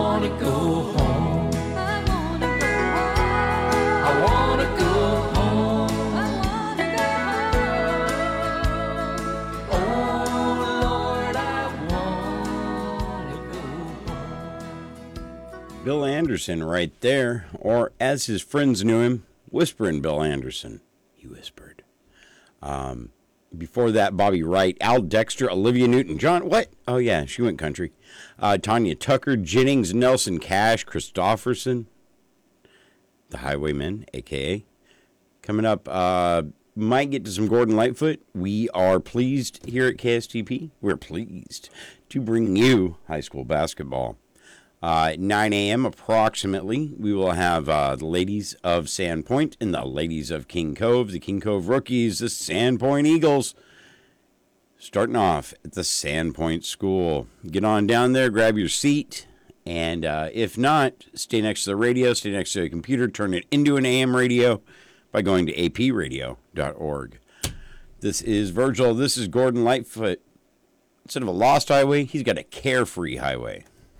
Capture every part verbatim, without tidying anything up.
wanna go home. I wanna go home. I wanna go home. Oh Lord, I wanna go home. Bill Anderson right there, or as his friends knew him, Whispering Bill Anderson. He whispered. Um, before that, Bobby Wright, Al Dexter, Olivia Newton-John. What? Oh, yeah, she went country. Uh, Tanya Tucker, Jennings, Nelson Cash, Christofferson, the Highwaymen, a k a. Coming up, uh, might get to some Gordon Lightfoot. We are pleased here at K S T P. We're pleased to bring you high school basketball. Uh, at nine a.m. approximately, we will have uh, the ladies of Sandpoint and the ladies of King Cove, the King Cove rookies, the Sandpoint Eagles, starting off at the Sandpoint School. Get on down there, grab your seat, and uh, if not, stay next to the radio, stay next to the computer, turn it into an A M radio by going to a p radio dot org. This is Virgil. This is Gordon Lightfoot. Instead of a lost highway, he's got a carefree highway.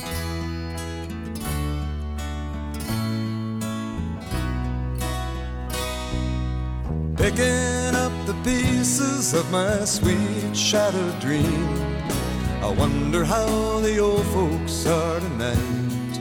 Picking up the pieces of my sweet shattered dream, I wonder how the old folks are tonight.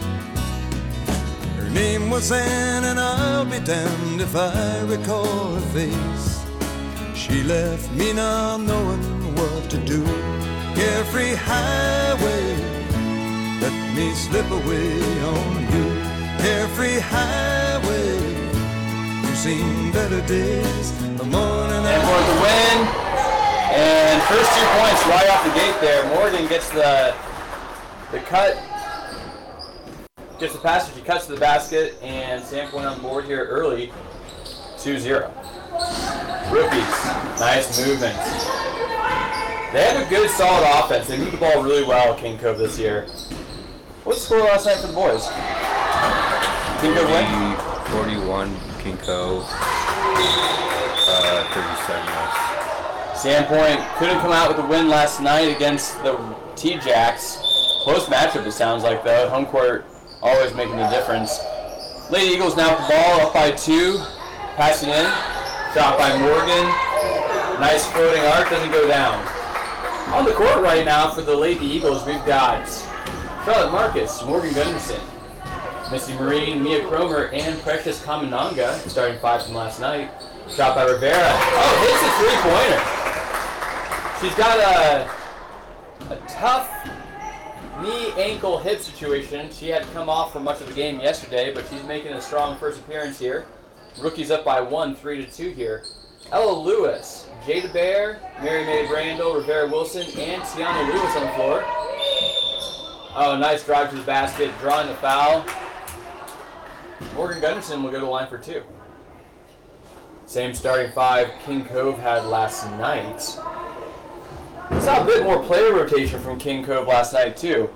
Her name was Anne, and I'll be damned if I recall her face. She left me not knowing what to do. Carefree highway, let me slip away on you. Carefree highway, seen better days, the morning and for the win, and first two points right off the gate there. Morgan gets the the cut, gets the pass, she cuts to the basket, and Sandpoint on board here early, two zero. Rookies, nice movement. They have a good, solid offense. They move the ball really well at King Cove this year. What's the score last night for the boys? King Cove win? forty-one. King Cove, uh, thirty-seven. Sandpoint couldn't come out with a win last night against the T-Jacks. Close matchup, it sounds like, though. Home court always making a difference. Lady Eagles now with the ball, up by two. Passing in. Shot by Morgan. Nice floating arc, doesn't go down. On the court right now for the Lady Eagles, we've got Charlotte Marcus, Morgan Gunderson, Missy Marine, Mia Cromer, and Precious Kamananga, starting five from last night. Shot by Rivera. Oh, hits a three-pointer. She's got a, a tough knee, ankle, hip situation. She had to come off for much of the game yesterday, but she's making a strong first appearance here. Rookies up by one, three to two here. Ella Lewis, Jada Bear, Mary Mae Brandel, Rivera Wilson, and Tiana Lewis on the floor. Oh, nice drive to the basket, drawing the foul. Morgan Gunderson will go to the line for two. Same starting five King Cove had last night. We saw a bit more player rotation from King Cove last night, too.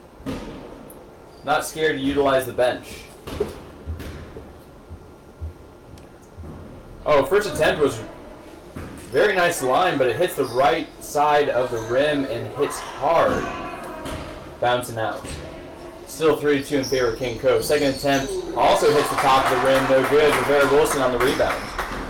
Not scared to utilize the bench. Oh, first attempt was very nice line, but it hits the right side of the rim and hits hard. Bouncing out. Still three to two in favor of King Cove. Second attempt also hits the top of the rim, no good. Rivera Wilson on the rebound.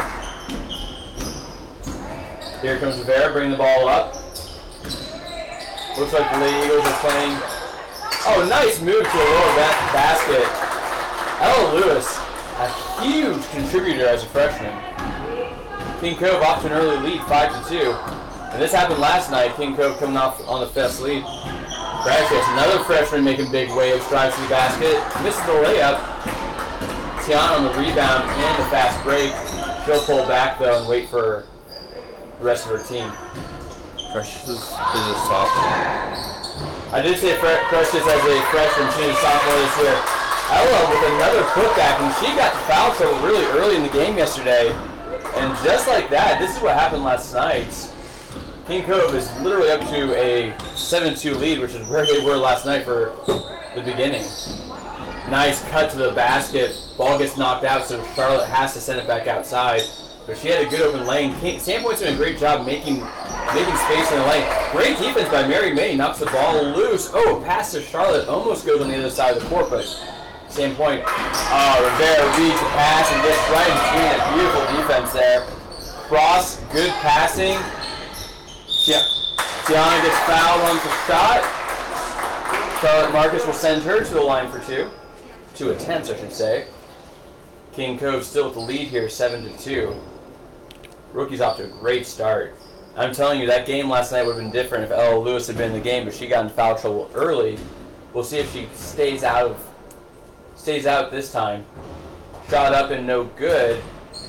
Here comes Rivera, bringing the ball up. Looks like the Lady Eagles are playing. Oh, nice move to a lower ba- basket. Ella Lewis, a huge contributor as a freshman. King Cove off to an early lead, five to two. And this happened last night. King Cove coming off on the fast lead. Precious, another freshman making big waves, drives to the basket, misses the layup. Tiana on the rebound and the fast break. She'll pull back though and wait for the rest of her team. Precious is a sophomore. I did say Fre- Precious as a freshman, she's a sophomore this year. Ella with another putback, and she got the foul trouble really early in the game yesterday. And just like that, this is what happened last night. King Cove is literally up to a seven two lead, which is where they were last night for the beginning. Nice cut to the basket. Ball gets knocked out, so Charlotte has to send it back outside. But she had a good open lane. Sandpoint's doing a great job making making space in the lane. Great defense by Mary May. Knocks the ball loose. Oh, pass to Charlotte. Almost goes on the other side of the court, but same point. Oh, Rivera reads the pass and gets right in between that beautiful defense there. Cross, good passing. Yeah. Tiana gets fouled on the shot. Charlotte Marcus will send her to the line for two. Two attempts, I should say. King Cove still with the lead here, seven to two. Rookie's off to a great start. I'm telling you, that game last night would have been different if Ella Lewis had been in the game, but she got in foul trouble early. We'll see if she stays out of stays out this time. Shot up and no good.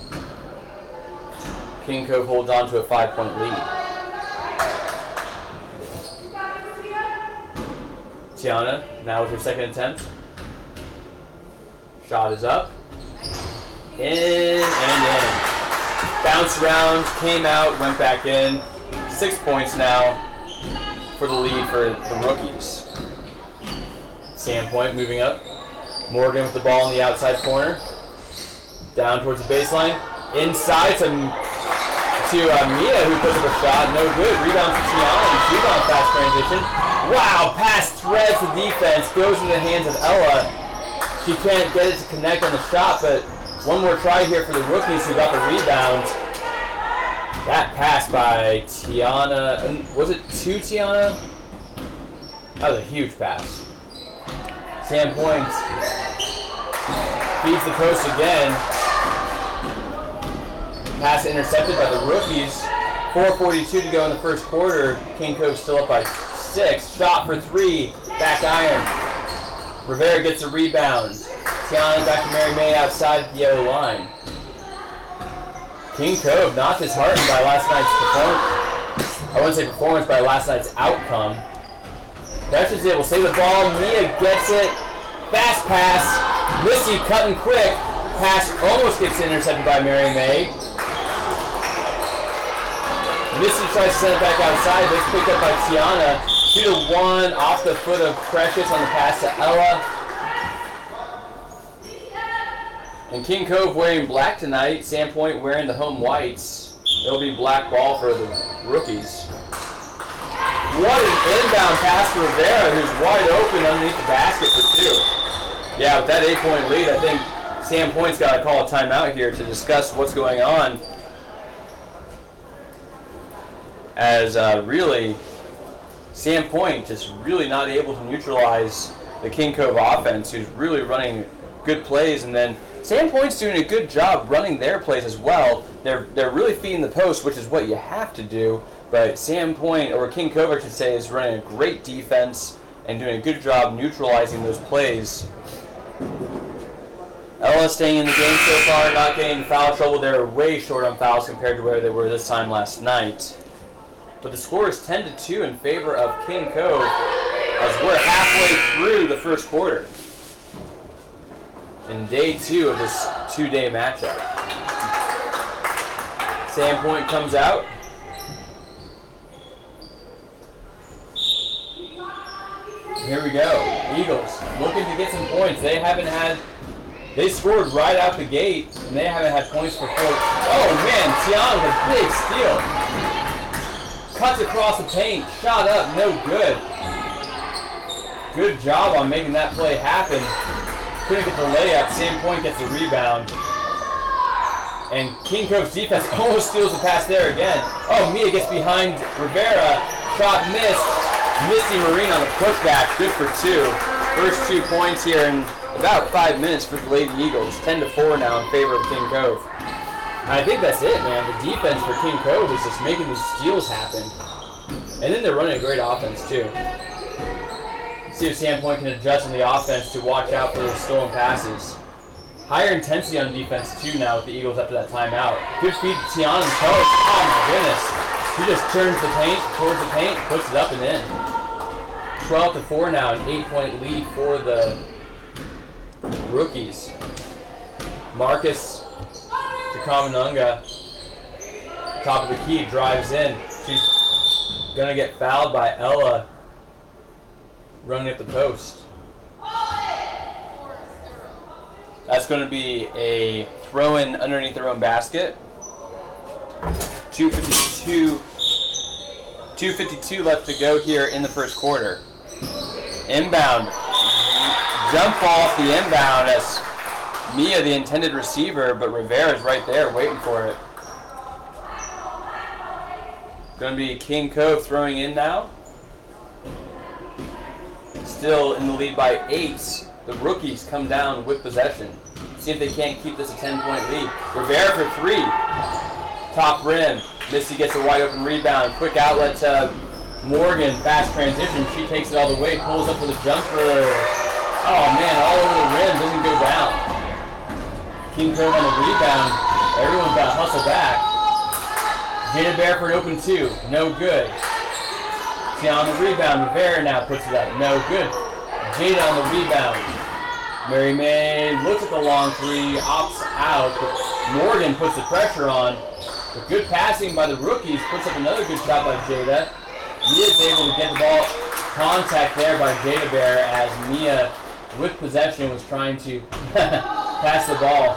King Cove holds on to a five-point lead. Tiana, now with her second attempt. Shot is up. In and in. Bounced around, came out, went back in. Six points now for the lead for the rookies. Sandpoint moving up. Morgan with the ball in the outside corner. Down towards the baseline. Inside to, to uh, Mia, who puts up a shot. No good. Rebound for Tiana, and she's on a fast transition. Wow, pass threads the defense. Goes into the hands of Ella. She can't get it to connect on the shot, but one more try here for the rookies who got the rebound. That pass by Tiana. Was it to Tiana? That was a huge pass. Sandpoint feeds the post again. Pass intercepted by the rookies. four forty-two to go in the first quarter. King Cove still up by six. Shot for three. Back iron. Rivera gets a rebound. Tiana back to Mary May outside the yellow line. King Cove not disheartened by last night's performance. I wouldn't say performance, by last night's outcome. That's just it. We'll save the ball. Mia gets it. Fast pass. Missy cutting quick. Pass almost gets intercepted by Mary May. Missy tries to send it back outside, but it's picked up by Tiana. Two to one off the foot of Precious on the pass to Ella. And King Cove wearing black tonight. Sandpoint wearing the home whites. It'll be black ball for the rookies. What an inbound pass to Rivera, who's wide open underneath the basket for two. Yeah, with that eight-point lead, I think Sandpoint's got to call a timeout here to discuss what's going on. As uh, really, Sandpoint just really not able to neutralize the King Cove offense, who's really running good plays, and then Sandpoint's doing a good job running their plays as well. They're they're really feeding the post, which is what you have to do. But Sandpoint, or King Cove, I should say, is running a great defense and doing a good job neutralizing those plays. Ella staying in the game so far, not getting in foul trouble. They're way short on fouls compared to where they were this time last night. But the score is ten to two in favor of King Cove as we're halfway through the first quarter. In day two of this two-day matchup. Sandpoint comes out. Here we go. Eagles looking to get some points. They haven't had, they scored right out the gate, and they haven't had points for four. Oh man, Tiana with a big steal. Cuts across the paint, shot up, no good. Good job on making that play happen. Couldn't get the layup. Sandpoint gets the rebound. And King Cove's defense almost steals the pass there again. Oh, Mia gets behind Rivera. Shot missed. Misty Marine on the putback. Good for two. First two points here in about five minutes for the Lady Eagles. ten to four now in favor of King Cove. And I think that's it, man. The defense for King Cove is just making these steals happen. And then they're running a great offense, too. See if Sandpoint can adjust on the offense to watch out for those stolen passes. Higher intensity on defense, too, now with the Eagles after that timeout. Good feed to Tiana and Coach. Oh, my goodness. He just turns the paint towards the paint, puts it up and in. twelve to four now, an eight-point lead for the rookies. Marcus to Kamanunga. Top of the key, drives in. She's going to get fouled by Ella running at the post. That's going to be a throw-in underneath their own basket. two fifty-two two fifty-two left to go here in the first quarter. Inbound. Jump ball off the inbound as Mia, the intended receiver, but Rivera is right there waiting for it. Going to be King Cove throwing in now. Still in the lead by eight. The rookies come down with possession. See if they can't keep this a ten-point lead. Rivera for three. Top rim. Misty gets a wide open rebound. Quick outlet to Morgan. Fast transition. She takes it all the way. Pulls up with a jumper. Oh man, all over the rim. Doesn't go down. King Cove on the rebound. Everyone's got to hustle back. Jada Bear for an open two. No good. See on the rebound. Rivera now puts it up. No good. Jada on the rebound. Mary May looks at the long three. Opts out. Morgan puts the pressure on. The good passing by the rookies puts up another good shot by Jada. Mia is able to get the ball. Contact there by Jada Bear as Mia, with possession, was trying to pass the ball.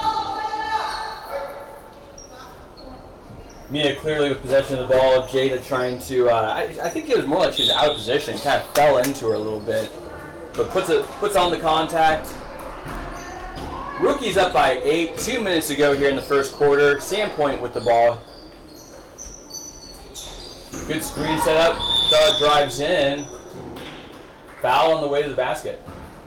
Mia clearly with possession of the ball. Jada trying to, uh, I, I think it was more like she was out of position. Kind of fell into her a little bit. But puts it puts on the contact. Rookies up by eight. Two minutes to go here in the first quarter. Sandpoint with the ball. Good screen setup. Star drives in. Foul on the way to the basket.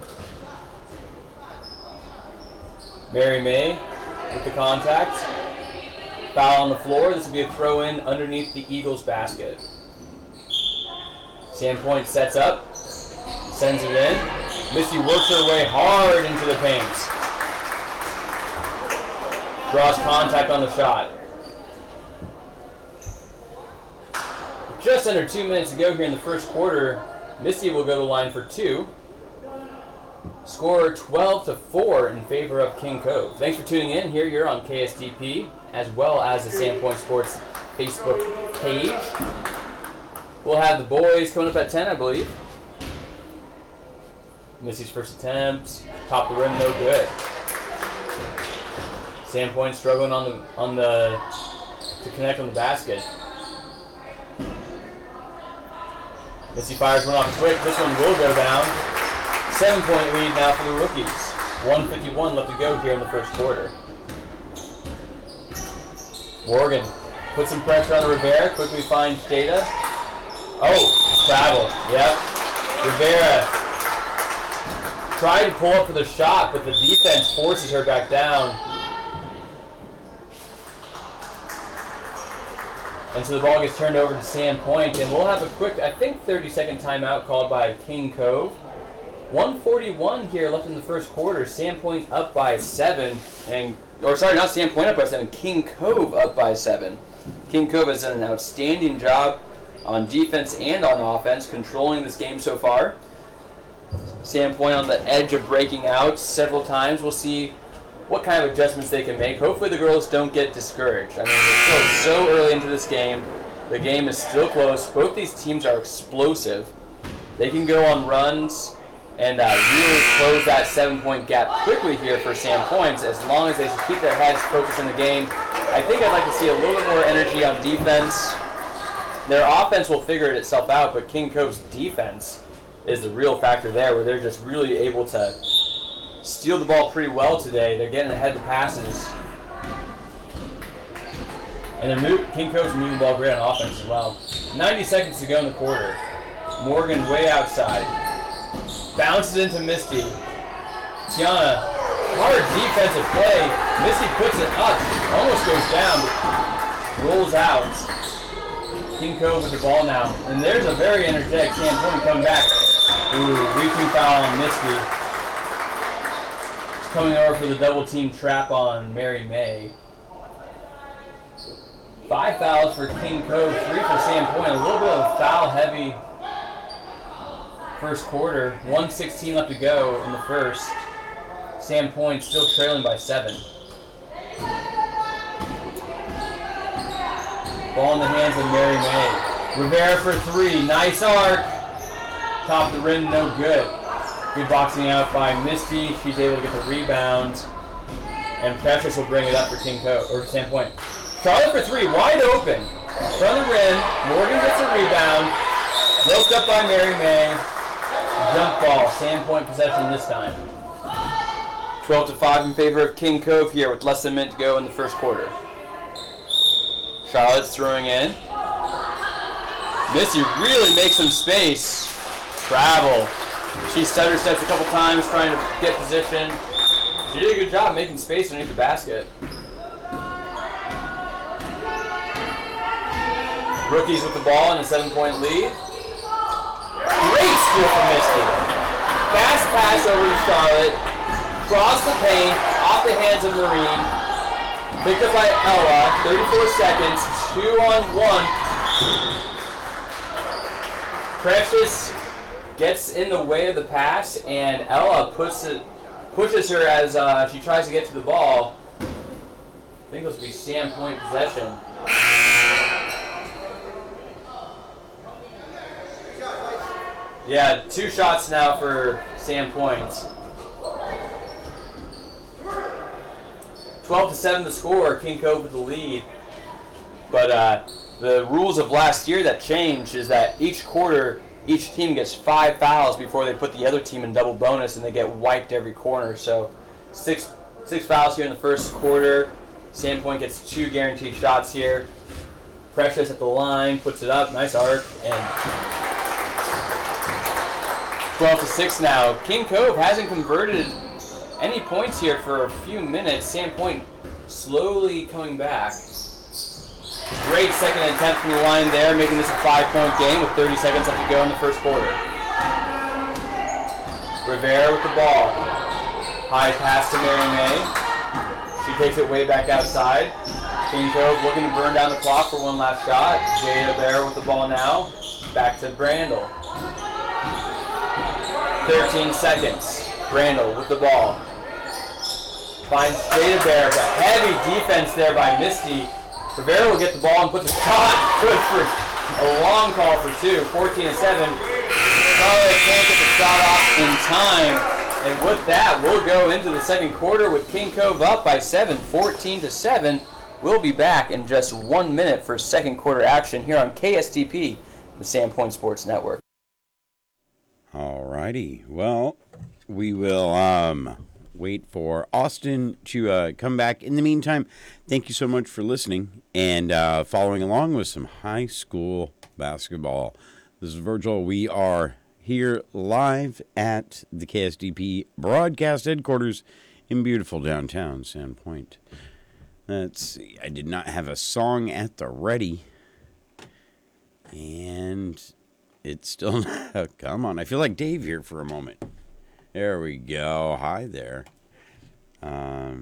Mary May with the contact. Foul on the floor. This will be a throw in underneath the Eagles basket. Sandpoint sets up. Sends it in. Misty works her way hard into the paint. Draws contact on the shot. Just under two minutes to go here in the first quarter. Misty will go to the line for two. Score twelve to four in favor of King Cove. Thanks for tuning in. Here you're on K S D P as well as the Sandpoint Sports Facebook page. We'll have the boys coming up at ten, I believe. Misty's first attempt, top the rim, no good. Sandpoint struggling on the on the to connect on the basket. Misty fires one off quick. This one will go down. Seven point lead now for the rookies. one fifty-one left to go here in the first quarter. Morgan puts some pressure on Rivera. Quickly finds Jada. Oh, travel. Yep. Rivera tried to pull up for the shot, but the defense forces her back down. And so the ball gets turned over to Sandpoint, and we'll have a quick, I think, thirty second timeout called by King Cove. one forty-one here left in the first quarter. Sandpoint up by seven, and or sorry, not Sandpoint up by seven. King Cove up by seven. King Cove has done an outstanding job on defense and on offense, controlling this game so far. Sandpoint on the edge of breaking out several times. We'll see what kind of adjustments they can make. Hopefully the girls don't get discouraged. I mean, we're still so early into this game. The game is still close. Both these teams are explosive. They can go on runs and uh, really close that seven-point gap quickly here for Sandpoint, as long as they keep their heads focused in the game. I think I'd like to see a little bit more energy on defense. Their offense will figure itself out, but King Cove's defense is the real factor there, where they're just really able to steal the ball pretty well today. They're getting ahead of the passes. And they're move, King Cove's moving the ball great on offense as well. ninety seconds to go in the quarter. Morgan way outside. Bounces into Misty. Tiana, hard defensive play. Misty puts it up. Almost goes down. Rolls out. King Cove with the ball now. And there's a very energetic Sandpoint coming back. Ooh, reaching foul on Misty. Coming over for the double team trap on Mary May. Five fouls for King Cove, three for Sandpoint. A little bit of a foul heavy first quarter. one sixteen left to go in the first. Sandpoint still trailing by seven. Ball in the hands of Mary May. Rivera for three. Nice arc. Top of the rim, no good. Good boxing out by Misty. She's able to get the rebound. And Precious will bring it up for King Cove, or Sandpoint. Charlotte for three, wide open. From the rim, Morgan gets a rebound. Roped up by Mary May. Jump ball, Sandpoint possession this time. twelve to five in favor of King Cove here with less than a minute to go in the first quarter. Charlotte's throwing in. Missy really makes some space. Travel. She stutter steps a couple times trying to get position. She did a good job making space underneath the basket. Rookies with the ball in a seven-point lead. Great steal from Misty. Fast pass over to Charlotte. Cross the paint, off the hands of Marine. Picked up by Ella. thirty-four seconds. Two on one. Precious gets in the way of the pass, and Ella puts it, pushes her as uh, she tries to get to the ball. I think this will be Sandpoint possession. Yeah, two shots now for Sandpoint. twelve to seven the score, King Cove with the lead. But uh, the rules of last year that changed is that each quarter, each team gets five fouls before they put the other team in double bonus, and they get wiped every corner. So six six fouls here in the first quarter. Sandpoint gets two guaranteed shots here. Precious at the line, puts it up, nice arc, and twelve to six now. King Cove hasn't converted any points here for a few minutes. Sandpoint slowly coming back. Great second attempt from the line there, making this a five-point game with thirty seconds left to go in the first quarter. Rivera with the ball. High pass to Mary May. She takes it way back outside. King Cove looking to burn down the clock for one last shot. Jada Bear with the ball now. Back to Brandel. thirteen seconds. Brandel with the ball. Finds Jada Bear, but heavy defense there by Misty. Rivera will get the ball and put the shot. Good for a long call for two. fourteen to seven. Charlotte can't get the shot off in time. And with that, we'll go into the second quarter with King Cove up by seven, fourteen to seven. We'll be back in just one minute for second quarter action here on K S T P, the Sandpoint Sports Network. All righty. Well, we will um, wait for Austin to uh, come back. In the meantime, thank you so much for listening and uh, following along with some high school basketball. This is Virgil. We are here live at the K S D P broadcast headquarters in beautiful downtown Sandpoint. Let's see. I did not have a song at the ready. And it's still not. Come on. I feel like Dave here for a moment. There we go. Hi there. Um.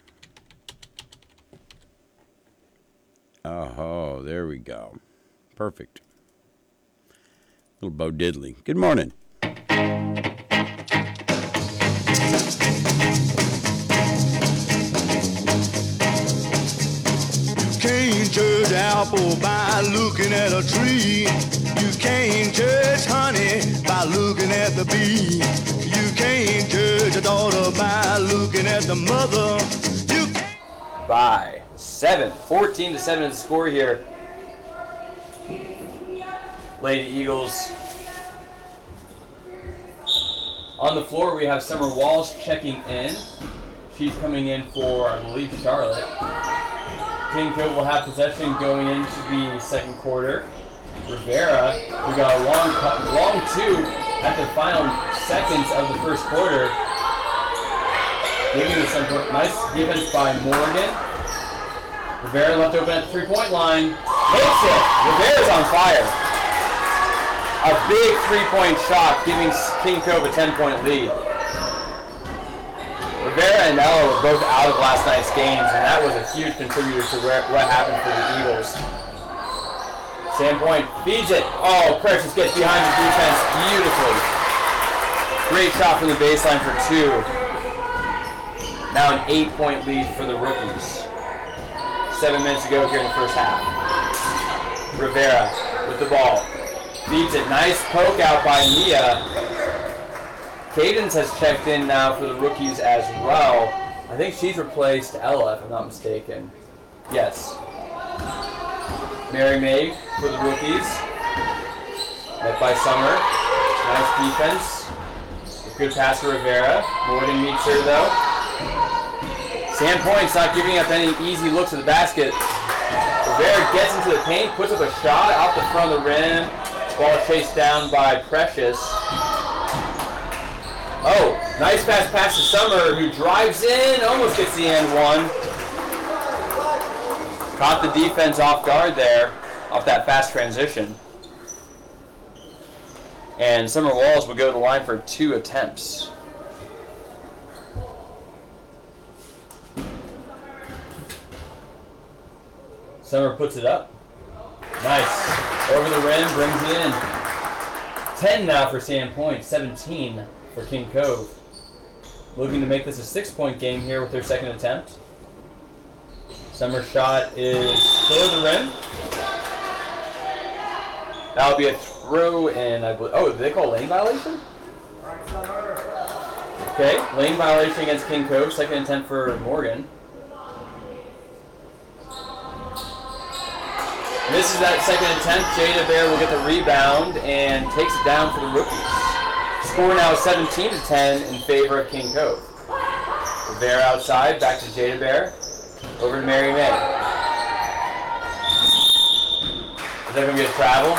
Oh, there we go. Perfect. Little Bo Diddley. Good morning. Can't judge apple by looking at a tree. You can't judge honey by looking at the bee. You can't judge a daughter by looking at the mother. You can't. By seven, fourteen to seven is the score here. Lady Eagles. On the floor, we have Summer Walsh checking in. She's coming in for, I believe, Charlotte. King Cove will have possession going into the second quarter. Rivera, we got a long, long two at the final seconds of the first quarter. Giving us some nice defense by Morgan. Rivera left open at the three-point line. Hits it. Rivera's on fire. A big three-point shot, giving King Cove a ten-point lead. Rivera and Ella were both out of last night's games, and that was a huge contributor to where, what happened for the Eagles. Sandpoint feeds it. Oh, Precious gets behind the defense beautifully. Great shot from the baseline for two. Now an eight-point lead for the rookies. Seven minutes to go here in the first half. Rivera with the ball. Feeds it. Nice poke out by Mia. Cadence has checked in now for the rookies as well. I think she's replaced Ella, if I'm not mistaken. Yes. Mary May for the rookies. Led by Summer. Nice defense. A good pass to Rivera. Morgan meets her though. Sandpoint's not giving up any easy looks at the basket. Rivera gets into the paint, puts up a shot out the front of the rim. Ball chased down by Precious. Oh, nice fast pass to Summer, who drives in, almost gets the and one. Caught the defense off guard there, off that fast transition. And Summer Walls would go to the line for two attempts. Summer puts it up. Nice. Over the rim, brings it in. ten now for Sandpoint, seventeen for King Cove. Looking to make this a six-point game here with their second attempt. Summer shot is clear the rim. That'll be a throw in, I believe. Oh, did they call lane violation? Okay, lane violation against King Cove, second attempt for Morgan. Misses that second attempt. Jada Bear will get the rebound and takes it down for the rookies. Score now seventeen to ten in favor of King Cove. Bear outside, back to Jada Bear. Over to Mary May. Is that going to be a travel?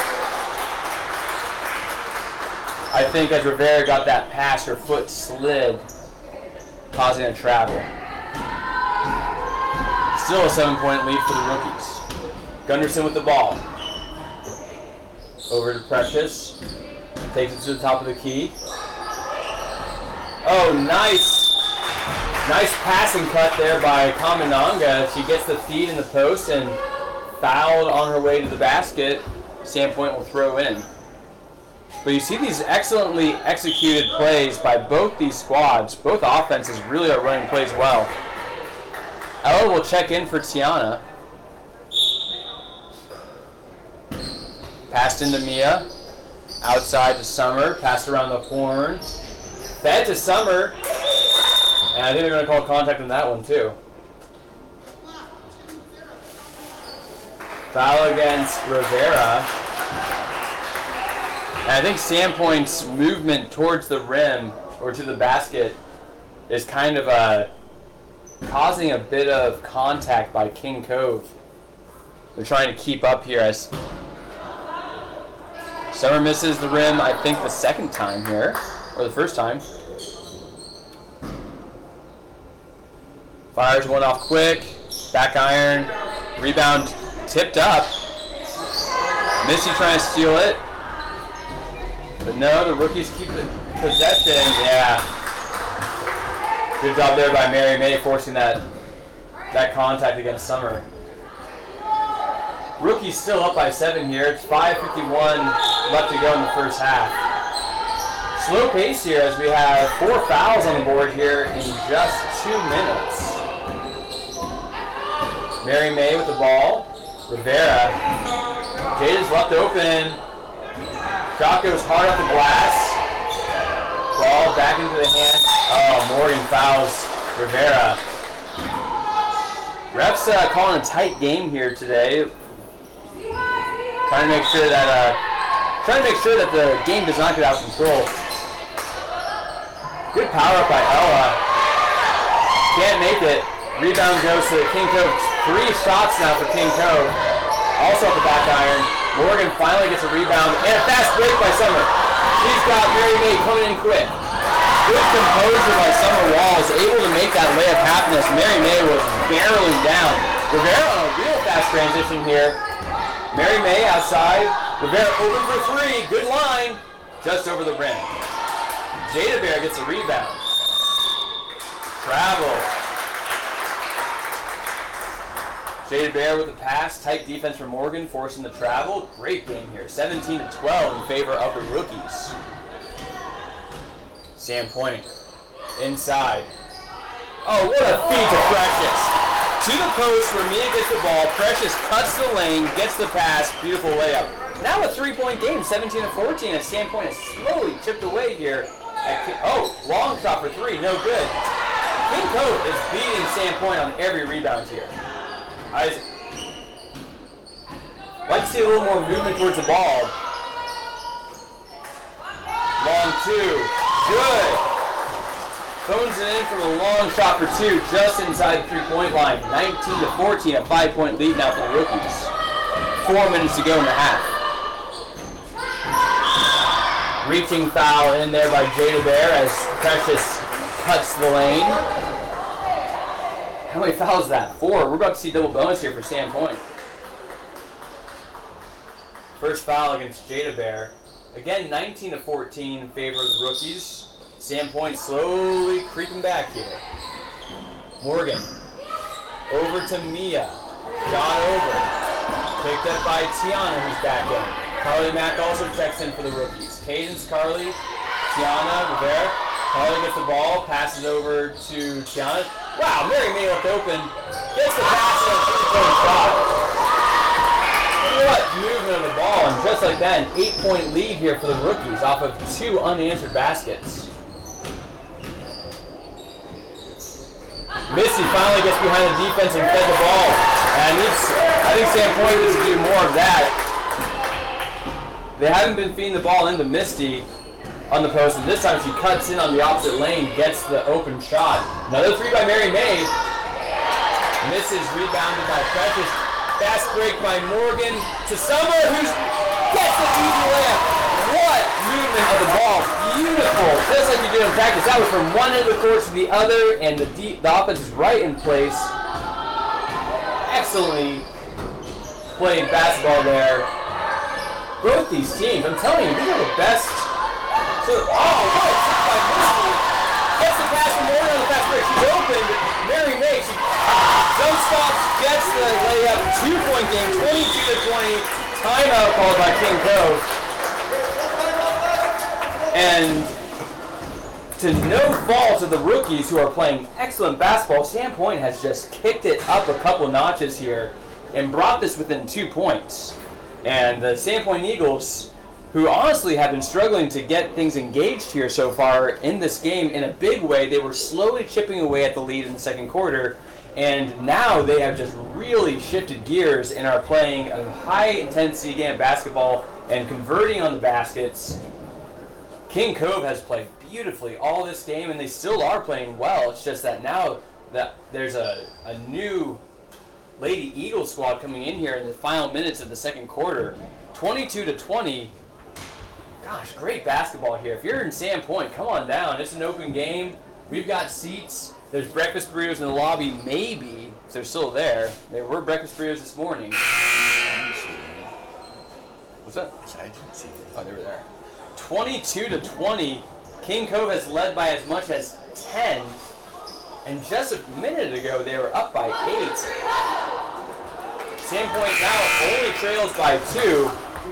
I think as Rivera got that pass, her foot slid, causing a travel. Still a seven-point lead for the rookies. Gunderson with the ball. Over to Precious. Takes it to the top of the key. Oh, nice. Nice passing cut there by Kaminanga. She gets the feed in the post and fouled on her way to the basket. Sandpoint will throw in. But you see these excellently executed plays by both these squads. Both offenses really are running plays well. Ella will check in for Tiana. Passed into Mia. Outside to Summer. Passed around the horn. Fed to Summer. And I think they're going to call contact on that one too. Foul against Rivera. And I think Sandpoint's movement towards the rim or to the basket is kind of uh, causing a bit of contact by King Cove. They're trying to keep up here as Summer misses the rim, I think, the second time here, or the first time. Fires one off quick, back iron, rebound tipped up. Missy trying to steal it. But no, the rookies keep the possession. Yeah. Good job there by Mary May forcing that, that contact against Summer. Rookies still up by seven here. It's five fifty-one left to go in the first half. Slow pace here as we have four fouls on the board here in just two minutes. Mary May with the ball. Rivera. Jada's left open. Shot goes hard up the glass. Ball back into the hand. Oh, Morgan fouls Rivera. Refs uh, calling a tight game here today. Trying to make sure that uh, trying to make sure that the game does not get out of control. Good power up by Ella. Can't make it. Rebound goes to King Cove. Three shots now for King Cove. Also at the back iron. Morgan finally gets a rebound and a fast break by Summer. She's got Mary May coming in quick. Good composure by Summer Walls, able to make that layup happen as Mary May was barreling down. Rivera on a real fast transition here. Mary May outside. Rivera open for three. Good line. Just over the rim. Jada Bear gets a rebound. Travel. Jada Bear with the pass. Tight defense from Morgan, forcing the travel. Great game here. seventeen to twelve in favor of the rookies. Sandpoint. Inside. Oh, what a feed to Precious. To the post where Mia gets the ball. Precious cuts the lane, gets the pass. Beautiful layup. Now a three-point game, seventeen to fourteen, as Sandpoint is slowly chipped away here. At King- oh, long shot for three, no good. King Cove is beating Sandpoint on every rebound here. Isaac. Like to see a little more movement towards the ball. Long two. Good. Phones it in from a long shot for two, just inside the three-point line. nineteen to fourteen, a five-point lead now for the rookies. Four minutes to go in the half. Reaching foul in there by Jada Bear as Precious cuts the lane. How many fouls is that? Four. We're about to see double bonus here for Sandpoint. First foul against Jada Bear. Again, nineteen to fourteen in favor of the rookies. Sandpoint slowly creeping back here. Morgan. Over to Mia. John over. Picked up by Tiana, who's back in. Carly Mack also checks in for the rookies. Cadence, Carly, Tiana, Rivera. Carly gets the ball, passes over to Tiana. Wow, Mary May left open. Gets the pass and a three-point shot. What movement of the ball, and just like that, an eight-point lead here for the rookies off of two unanswered baskets. Missy finally gets behind the defense and fed the ball. And needs, I think Sandpoint needs to do more of that. They haven't been feeding the ball into Misty on the post, and this time she cuts in on the opposite lane, gets the open shot. Another three by Mary May. Misses, rebounded by Precious. Fast break by Morgan to Summer, who gets the easy layup. What movement of the ball. Beautiful. Just like you do in practice. That was from one end of the court to the other, and the, deep, the offense is right in place. Excellently played basketball there. Both these teams, I'm telling you, these are the best. So, oh, what a shot by Misty. Gets the pass from Morgan on the fast break. She's open. Mary May, she jump stops, gets the layup. Two-point game, twenty-two to twenty. Timeout called by King Cove. And to no fault of the rookies who are playing excellent basketball, Sandpoint has just kicked it up a couple notches here and brought this within two points. And the Sandpoint Eagles, who honestly have been struggling to get things engaged here so far in this game in a big way, they were slowly chipping away at the lead in the second quarter. And now they have just really shifted gears and are playing a high-intensity game of basketball and converting on the baskets. King Cove has played beautifully all this game, and they still are playing well. It's just that now that there's a, a new Lady Eagle squad coming in here in the final minutes of the second quarter. twenty-two to twenty. Gosh, great basketball here. If you're in Sandpoint, come on down. It's an open game. We've got seats. There's breakfast burritos in the lobby, maybe, if they're still there. There were breakfast burritos this morning. What's that? I didn't see it. Oh, they were there. twenty-two to twenty. King Cove has led by as much as ten. And just a minute ago, they were up by eight. Sandpoint now only trails by two.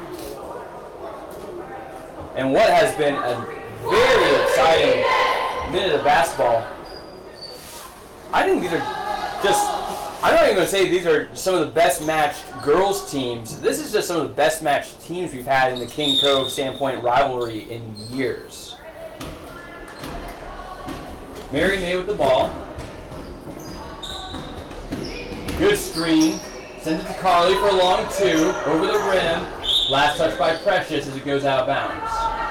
And what has been a very exciting minute of basketball. I think these are just, I'm not even going to say these are some of the best matched girls teams. This is just some of the best matched teams we've had in the King Cove Sandpoint rivalry in years. Mary May with the ball. Good screen. Sends it to Carly for a long two. Over the rim. Last touch by Precious as it goes out of bounds.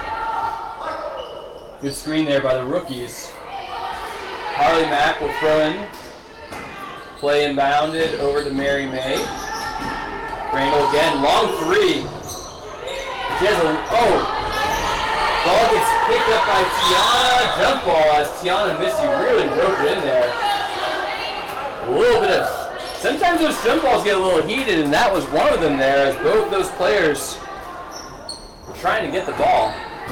Good screen there by the rookies. Carly Mack will throw in. Play inbounded over to Mary May. Randall again. Long three. She has a, oh. Ball gets picked up by Tiana. Jump ball as Tiana and Misty really broke it in there. A little bit of, sometimes those jump balls get a little heated, and that was one of them there as both those players were trying to get the ball.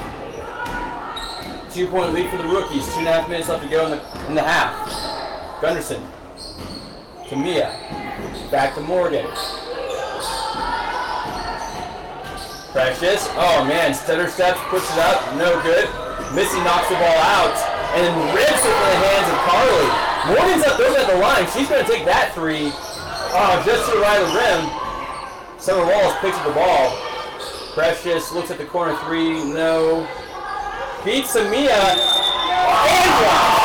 Two-point lead for the rookies. Two and a half minutes left to go in the, in the half. Gunderson to Mia. Back to Morgan. Precious. Oh, man. Stutter steps, puts it up. No good. Missy knocks the ball out and then rips it from the hands of Carly. Morgan's up there at the line. She's going to take that three. Oh, just to the right of the rim. Summer Wallace picks up the ball. Precious looks at the corner three. No. Beats Samia. And drops.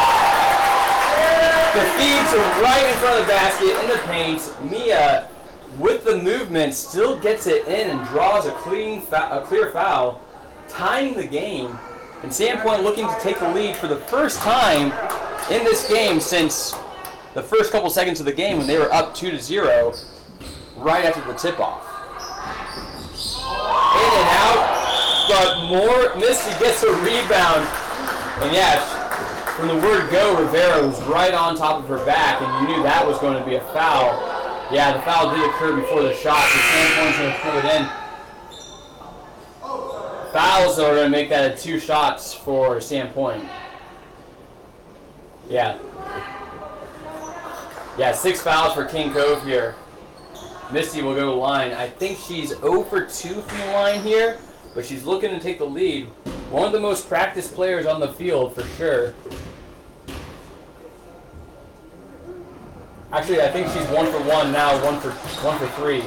The feed to right in front of the basket in the paint. Mia with the movement, still gets it in and draws a clean, a clear foul, tying the game. And Sandpoint looking to take the lead for the first time in this game since the first couple seconds of the game when they were up two to zero, right after the tip-off. In and out, but more Misty gets a rebound. And yeah, from the word go, Rivera was right on top of her back, and you knew that was going to be a foul. Yeah, the foul did occur before the shot, so Sandpoint's going to throw it in. Fouls are going to make that a two shots for Sandpoint. Yeah. Yeah, six fouls for King Cove here. Misty will go to line. I think she's zero for two from the line here, but she's looking to take the lead. One of the most practiced players on the field for sure. Actually, I think she's one for one now, one for one for three.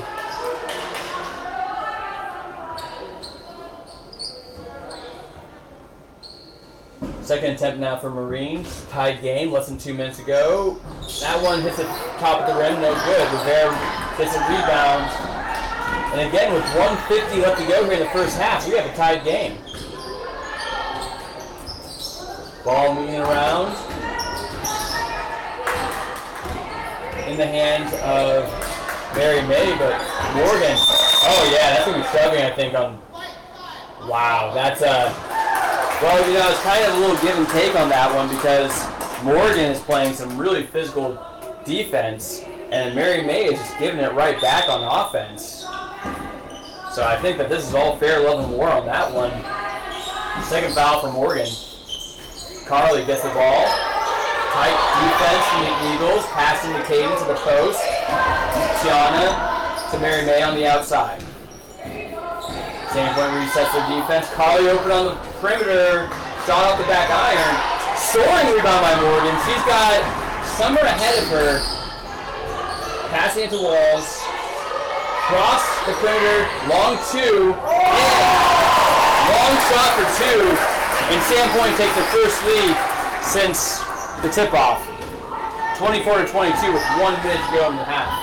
Second attempt now for Marines. Tied game, less than two minutes ago. That one hits the top of the rim, no good. Rivera gets a rebound. And again, with one fifty left to go here in the first half, we have a tied game. Ball moving around. In the hands of Mary May, but Morgan. Oh yeah, that's going to be shoving, I think, on... Wow, that's a... Well, you know, it's kind of a little give and take on that one because Morgan is playing some really physical defense, and Mary May is just giving it right back on offense. So I think that this is all fair, love, and war on that one. Second foul for Morgan. Carly gets the ball. Tight defense from the Eagles, passing the Caden to the post. Tiana to Mary May on the outside. Sandpoint resets their defense. Carly open on the perimeter. Shot off the back iron. Soaring rebound by Morgan. She's got Summer ahead of her. Passing it to Walls. Cross the perimeter. Long two. In. Long shot for two. And Sandpoint takes their first lead since the tip-off. twenty-four to twenty-two with one minute to go in the half.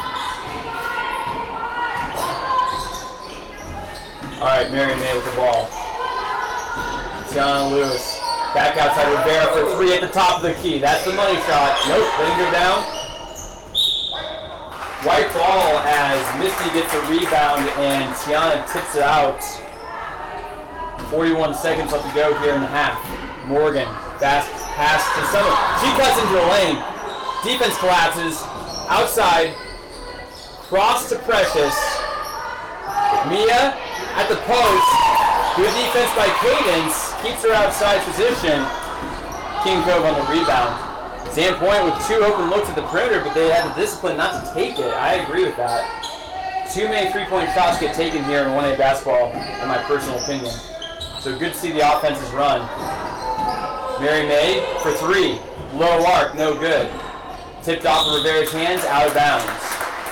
All right, Mary May with the ball. Tiana Lewis. Back outside Rivera for three at the top of the key. That's the money shot. Nope, didn't go down. White ball as Misty gets a rebound and Tiana tips it out. forty-one seconds left to go here in the half. Morgan, fast pass to Summer. She cuts into the lane. Defense collapses. Outside. Cross to Precious. Mia at the post. Good defense by Cadence. Keeps her outside position. King Cove on the rebound. Sandpoint with two open looks at the perimeter, but they had the discipline not to take it. I agree with that. Too many three-point shots get taken here in one A basketball, in my personal opinion. So good to see the offenses run. Mary May for three. Low arc, no good. Tipped off of Rivera's hands, out of bounds.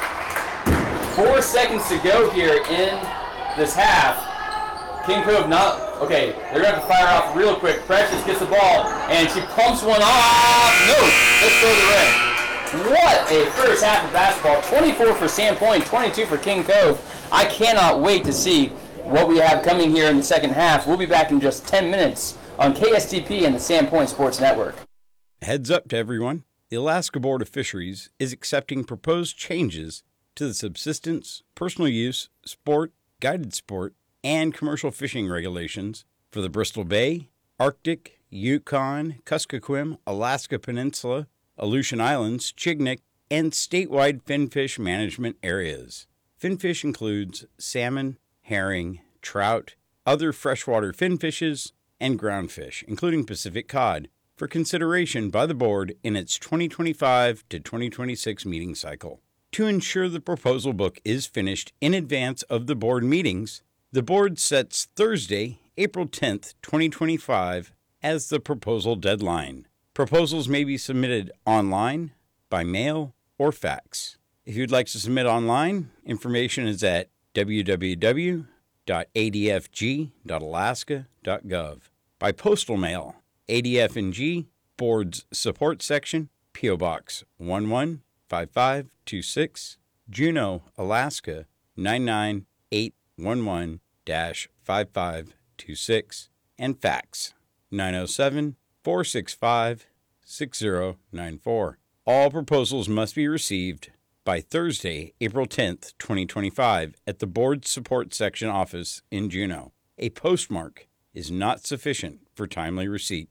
Four seconds to go here in this half. King Cove not, okay, they're going to have to fire off real quick. Precious gets the ball, and she pumps one off. No, let's go to the rim. What a first half of basketball. twenty-four for Sandpoint, twenty-two for King Cove. I cannot wait to see what we have coming here in the second half. We'll be back in just ten minutes on K S T P and the Sandpoint Sports Network. Heads up to everyone. The Alaska Board of Fisheries is accepting proposed changes to the subsistence, personal use, sport, guided sport, and commercial fishing regulations for the Bristol Bay, Arctic, Yukon, Kuskokwim, Alaska Peninsula, Aleutian Islands, Chignik, and statewide finfish management areas. Finfish includes salmon, herring, trout, other freshwater finfishes, and groundfish, including Pacific cod, for consideration by the board in its twenty twenty-five to twenty twenty-six meeting cycle. To ensure the proposal book is finished in advance of the board meetings, the board sets Thursday, April tenth, twenty twenty-five as the proposal deadline. Proposals may be submitted online, by mail, or fax. If you'd like to submit online, information is at w w w dot a d f g dot alaska dot gov. By postal mail, A D F N G, Board's Support Section, P O Box one one five five two six, Juneau, Alaska, nine nine eight one one dash five five two six, and fax nine oh seven, four six five, six oh nine four. All proposals must be received by Thursday, April tenth, twenty twenty-five, at the Board Support Section office in Juneau. A postmark is not sufficient for timely receipt.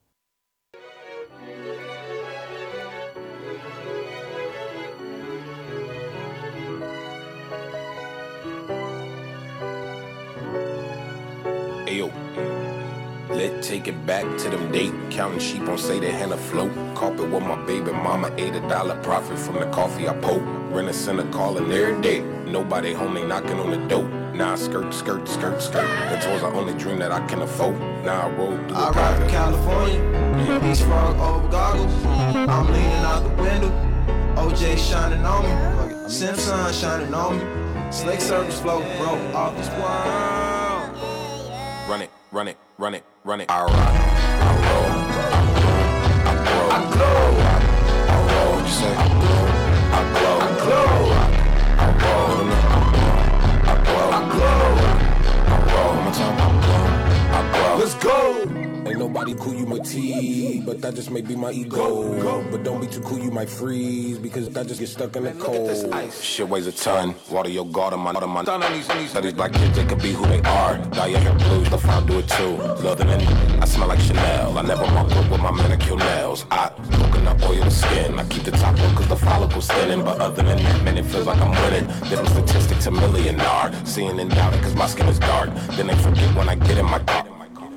Ayo, let's take it back to them date. Counting sheep on say they hand afloat. Carpet with my baby mama, eight a dollar profit from the coffee I poke. Rent a center calling every day. Nobody home, they knocking on the door. Now I skirt, skirt, skirt, skirt. The toys the only dream that I can afford. Now I roll through I ride to California, beach frog over goggles. I'm leaning out the window, O J shining on me, Simpson shining on me. Slick surface float, bro, off this world. Run it, run it, run it, run it. I rock, I roll, I glow, I glow, I roll. What you say? I glow, I glow, I roll, I glow, I glow, I roll. One more time, I glow, I glow. Let's go. Ain't nobody cool, you my T, but that just may be my ego. But don't be too cool, you might freeze, because that just get stuck in the cold. Shit weighs a ton, water your garden, my my son on these these black kids, they could be who they are. Dye your hair blue, the file do it too. Loving it, I smell like Chanel. I never walk up with my manicure nails. I coconut oil the skin. I keep the top one cause the follicle's thinning. But other than that, man, it feels like I'm winning. Different statistics a millionaire. Seeing and doubting cause my skin is dark. Then they forget when I get in my car.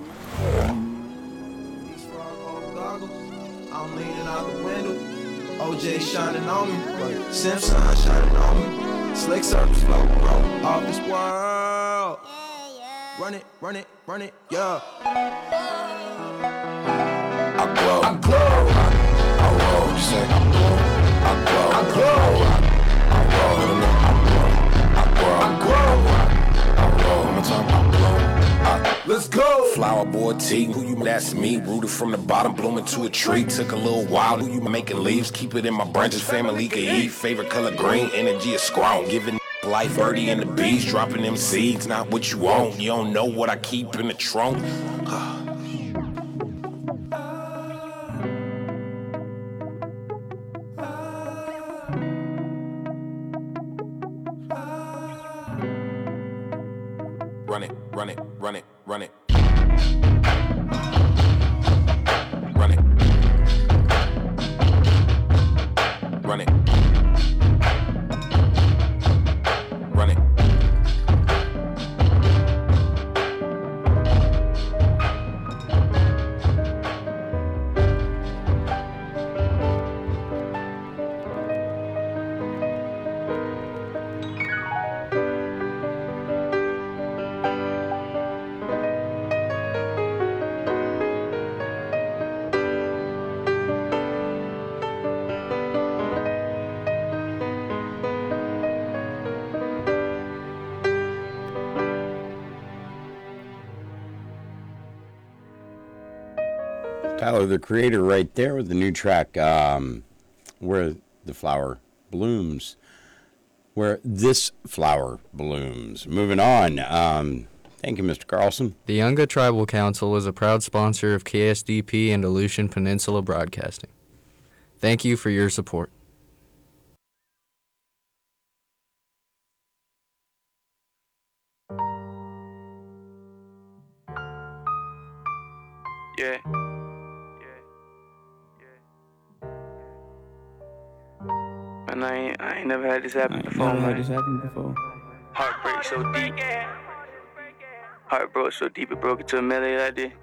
I'm leaning out the window, O J shining on me, Simpson shining on me. Slick surface float, bro, off this world. Run it, run it, run it, yeah. I glow, I glow, I roll. What you say? I glow, I glow, I glow, I roll. I glow, I glow, I roll. One more time, I glow. Let's go. Flower boy T, who you? That's me. Rooted from the bottom, blooming to a tree. Took a little while. Who you making leaves? Keep it in my branches. Family can eat. Favorite color green. Energy is strong. Giving life birdie and the bees. Dropping them seeds. Not what you want. You don't know what I keep in the trunk. Run it, run it, run it, run it. Run it. Run it. Run it. Tyler, the Creator, right there with the new track, um, Where the Flower Blooms. Where this flower blooms. Moving on. Um, thank you, Mister Carlson. The Yunga Tribal Council is a proud sponsor of K S D P and Aleutian Peninsula Broadcasting. Thank you for your support. Yeah. And I ain't, I ain't never had this happen before, man. Never had this happen before. Heartbreak so deep. Heart broke so deep it broke into a melody like this.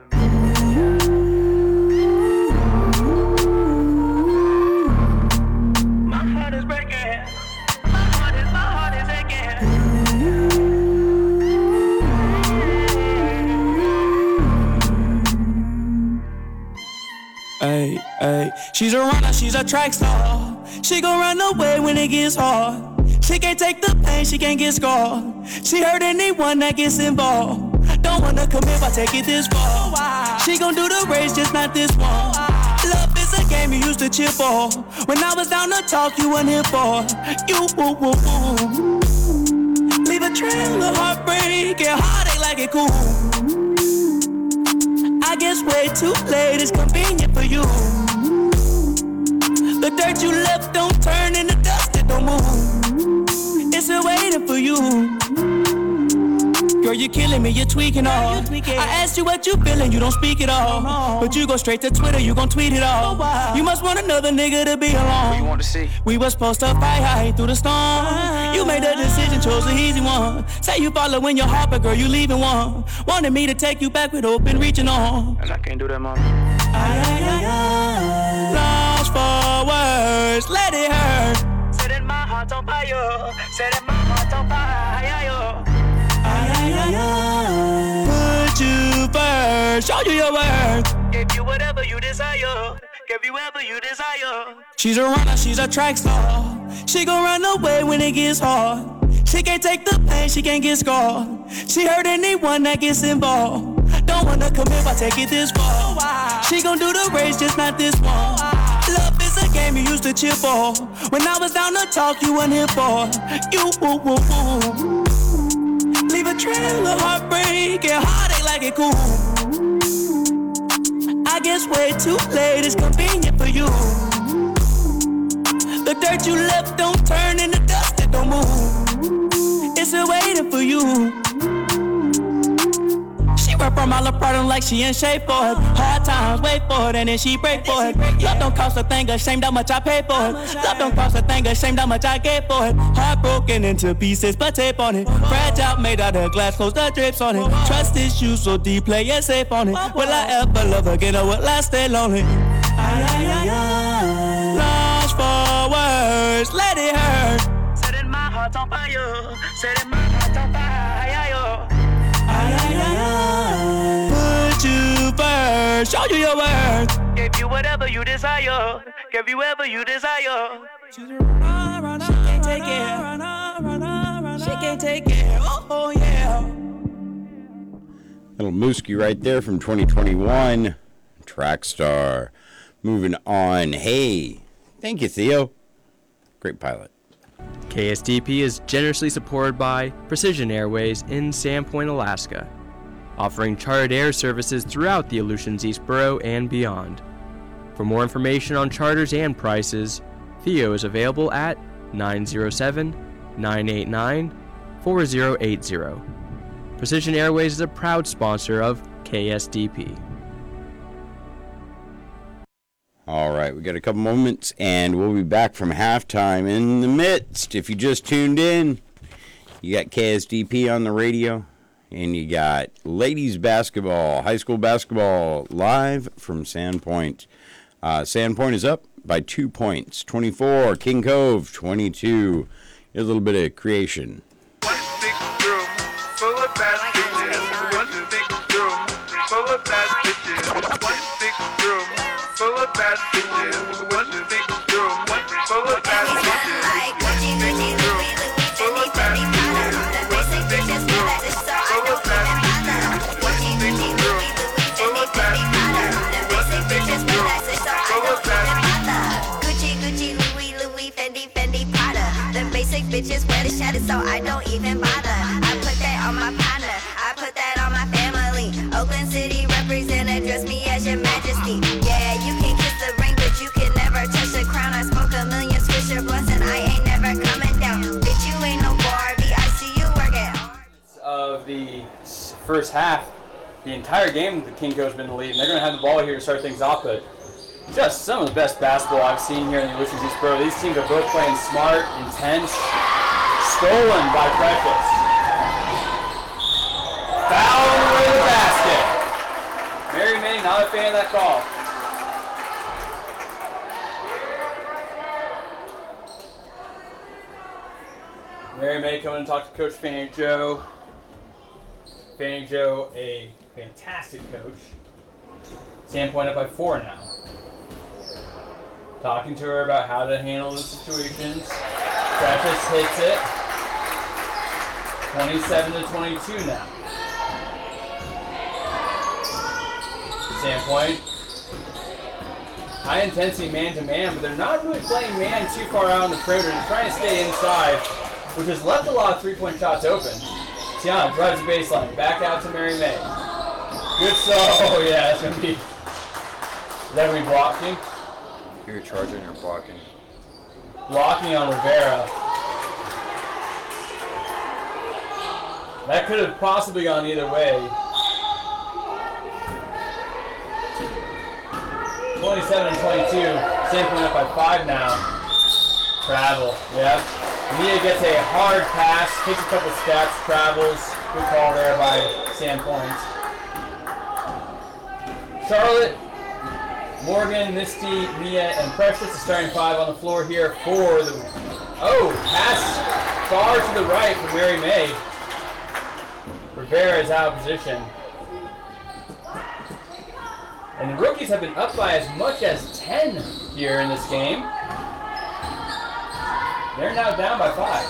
My heart is breaking. My heart is, my heart is aching. Ay, ay. She's a runner, she's a track star. She gon' run away when it gets hard. She can't take the pain, she can't get scarred. She hurt anyone that gets involved. Don't wanna commit, but take it this far. She gon' do the race, just not this one. Love is a game, you used to cheer for. When I was down to talk, you weren't here for. You, woo, woo, woo. Leave a trail of heartbreak and heartache like it cool. I guess way too late is convenient for you. The dirt you left don't turn into dust, it don't move. It's still waiting for you. Girl, you're killing me, you're tweaking all. I asked you what you feeling, you don't speak it all. But you go straight to Twitter, you gon' tweet it all. You must want another nigga to be alone. What you want to see? We was supposed to fight high through the storm. You made a decision, chose the easy one. Say you following your heart, but girl, you leaving one. Wanted me to take you back with open reaching on. And I can't do that, mom. Ay, ay, ay, ay. Lost for words, let it hurt. Setting my heart on fire. Setting my heart on fire. Ay, ay, ay, ay. Put you first, show you your worth. Give you whatever you desire. Give you whatever you desire. She's a runner, she's a track star. She gon' run away when it gets hard. She can't take the pain, she can't get scarred. She hurt anyone that gets involved. Don't wanna commit, but take it this far. She gon' do the race, just not this one. Love is a game you used to cheer for. When I was down to talk, you weren't here for. You, woo, woo, woo. Leave a trail of heartbreak and heartache like it cool. I guess way too late is convenient for you. The dirt you left don't turn into dust, it don't move. It's still waiting for you. She run from all the problem like she in shape for it. Hard times, wait for it, and then she break for it. Love don't cost a thing, ashamed how much I pay for it. Love don't cost a thing, ashamed how much I gave for it. Heartbroken into pieces, but tape on it. Fragile, made out of glass, close the drips on it. Trust issues so deep, play it safe on it. Will I ever love again or will I stay lonely? Ay, ay, ay, ay. Lost for words, let it hurt. Setting my heart on fire. Setting my heart on fire. Ay, ay, ay, ay. Put you first, show you your worth. Give you whatever you desire. Give you whatever you desire. She can't take it. She can't take it. Oh, oh yeah. Little Mooski right there from twenty twenty-one. Track star. Moving on. Hey, thank you, Theo. Great pilot. K S D P is generously supported by Precision Airways in Sandpoint, Alaska, offering chartered air services throughout the Aleutians East Borough and beyond. For more information on charters and prices, Theo is available at nine oh seven, nine eight nine, four oh eight oh. Precision Airways is a proud sponsor of K S D P. All right, we got a couple moments, and we'll be back from halftime. In the midst, if you just tuned in, you got K S D P on the radio, and you got ladies basketball, high school basketball, live from Sandpoint. Uh, Sandpoint is up by two points, twenty-four. King Cove, twenty-two. Here's a little bit of creation. One big room full of bad bitches. One big room full of bad bitches. One big room full of bad bitches. One big room full of bad bitches. One big room full of bad bitches. One big room full of bad bitches. One big room full of bad bitches. One big room full of bad bitches. Gucci, Gucci, Louis, Louis, Fendi, Fendi, Prada. The basic bitches wear the shadow, so I don't even bother. I put that on my partner, I put that on my family. Oakland City representative, dress me as your majesty. Yeah, you can kiss the ring, but you can never touch the crown. I smoke a million Swisher blunts and I ain't never coming down. Bitch, you ain't no Barbie, I see you working. Of the first half, the entire game, the King Cove's been the lead, and they're going to have the ball here to start things off, but just some of the best basketball I've seen here in the Aleutians East Borough. These teams are both playing smart, intense, stolen by Precious. Foul on the way to the basket. Mary May, not a fan of that call. Mary May coming to talk to Coach Fanning Joe. Fanning Joe, a fantastic coach. Sandpoint up by four now. Talking to her about how to handle the situations. Precious hits it. twenty-seven to twenty-two now. Sandpoint high intensity man to man, but they're not really playing man too far out on the perimeter. They're trying to stay inside, which has left a lot of three-point shots open. Tiana drives the baseline, back out to Mary May. Good so. Oh yeah, that's gonna be. Is that gonna be blocking? You're charging or blocking? Blocking on Rivera. That could have possibly gone either way. twenty-seven and twenty-two. Sandpoint up by five now. Travel. Yep. Mia gets a hard pass, takes a couple steps, travels. Good call there by Sandpoint. Charlotte, Morgan, Misty, Mia, and Precious, the starting five on the floor here for the. Oh, pass far to the right for Mary May. Rivera is out of position. And the rookies have been up by as much as ten here in this game. They're now down by five.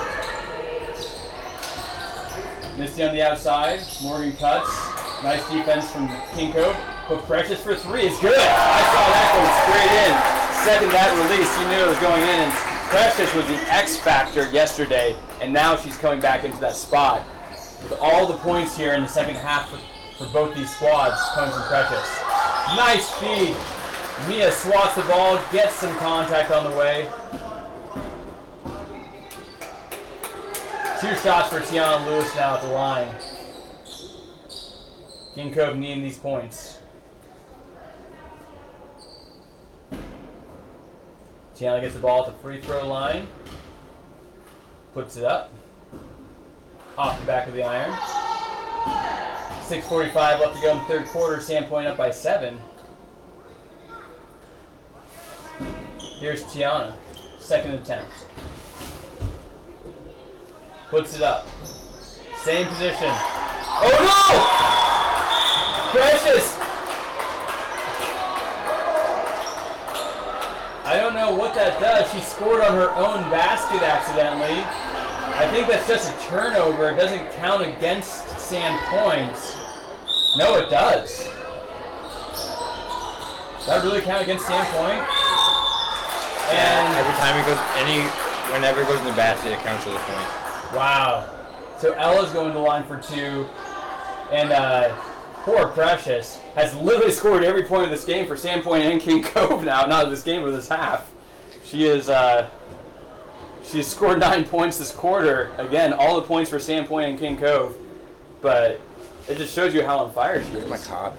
Misty on the outside. Morgan cuts. Nice defense from King Cove. But Precious for three is good. I saw that going straight in. Second that release, you knew it was going in. And Precious was the X factor yesterday, and now she's coming back into that spot. With all the points here in the second half for, for both these squads coming from Precious. Nice feed. Mia swats the ball, gets some contact on the way. Two shots for Tiana Lewis now at the line. King Cove needing these points. Tiana gets the ball at the free throw line. Puts it up. Off the back of the iron. six forty-five left to go in the third quarter. Sandpoint up by seven. Here's Tiana. Second attempt. Puts it up. Same position. Oh no! Precious! I don't know what that does. She scored on her own basket accidentally. I think that's just a turnover. It doesn't count against Sandpoint. No, it does. Does that really count against Sandpoint? And every time it goes, any, whenever it goes in the basket, it counts as a point. Wow. So Ella's going to the line for two, and uh, poor Precious has literally scored every point of this game for Sandpoint and King Cove now. Not of this game, but this half. She is. Uh, She's scored nine points this quarter. Again, all the points for Sandpoint and King Cove. But it just shows you how on fire she is. My cop.